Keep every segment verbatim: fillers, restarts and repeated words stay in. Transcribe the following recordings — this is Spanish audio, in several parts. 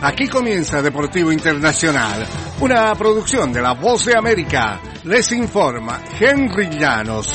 Aquí comienza Deportivo Internacional, una producción de La Voz de América. Les informa Henry Llanos.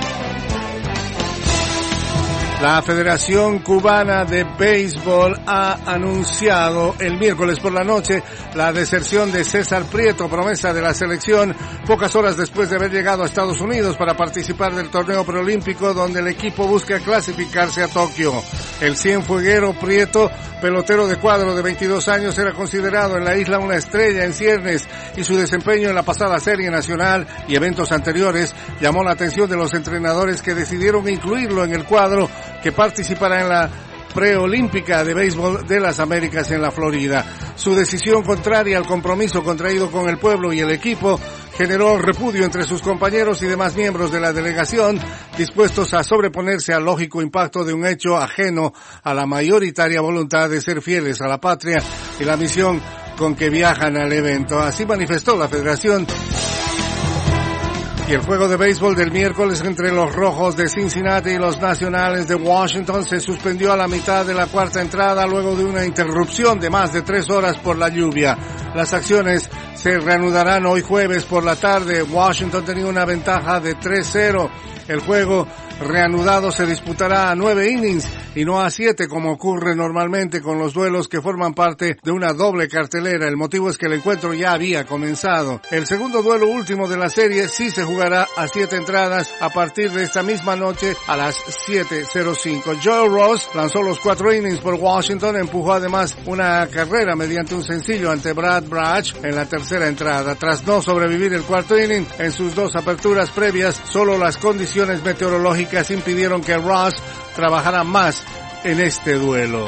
La Federación Cubana de Béisbol ha anunciado el miércoles por la noche la deserción de César Prieto, promesa de la selección, pocas horas después de haber llegado a Estados Unidos para participar del torneo preolímpico donde el equipo busca clasificarse a Tokio. El cienfueguero Prieto, pelotero de cuadro de veintidós años, era considerado en la isla una estrella en ciernes y su desempeño en la pasada Serie Nacional y eventos anteriores llamó la atención de los entrenadores que decidieron incluirlo en el cuadro que participará en la preolímpica de béisbol de las Américas en la Florida. Su decisión contraria al compromiso contraído con el pueblo y el equipo generó repudio entre sus compañeros y demás miembros de la delegación, dispuestos a sobreponerse al lógico impacto de un hecho ajeno a la mayoritaria voluntad de ser fieles a la patria y la misión con que viajan al evento. Así manifestó la Federación. Y el juego de béisbol del miércoles entre los Rojos de Cincinnati y los Nacionales de Washington se suspendió a la mitad de la cuarta entrada luego de una interrupción de más de tres horas por la lluvia. Las acciones se reanudarán hoy jueves por la tarde. Washington tenía una ventaja de tres cero. El juego reanudado se disputará a nueve innings y no a siete como ocurre normalmente con los duelos que forman parte de una doble cartelera. El motivo es que el encuentro ya había comenzado. El segundo duelo último de la serie sí se jugará a siete entradas a partir de esta misma noche a las siete cero cinco. Joe Ross lanzó los cuatro innings por Washington, empujó además una carrera mediante un sencillo ante Brad Brach en la tercera entrada. Tras no sobrevivir el cuarto inning en sus dos aperturas previas, solo las condiciones meteorológicas impidieron que Ross trabajara más en este duelo.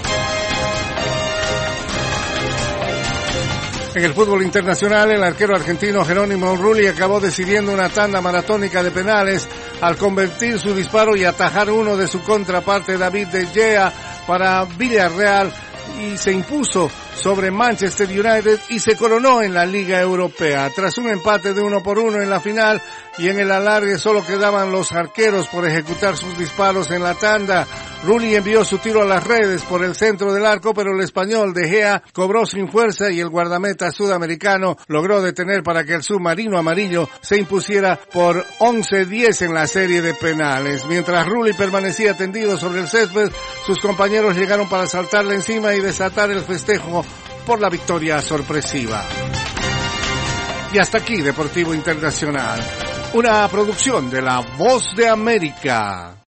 En el fútbol internacional, el arquero argentino Jerónimo Rulli acabó decidiendo una tanda maratónica de penales al convertir su disparo y atajar uno de su contraparte David De Gea para Villarreal y se impuso sobre Manchester United y se coronó en la Liga Europea. Tras un empate de uno por uno en la final y en el alargue solo quedaban los arqueros por ejecutar sus disparos en la tanda. Rulli envió su tiro a las redes por el centro del arco, pero el español De Gea cobró sin fuerza y el guardameta sudamericano logró detener para que el submarino amarillo se impusiera por once diez en la serie de penales. Mientras Rulli permanecía tendido sobre el césped, sus compañeros llegaron para saltarle encima y desatar el festejo por la victoria sorpresiva. Y hasta aquí Deportivo Internacional, una producción de La Voz de América.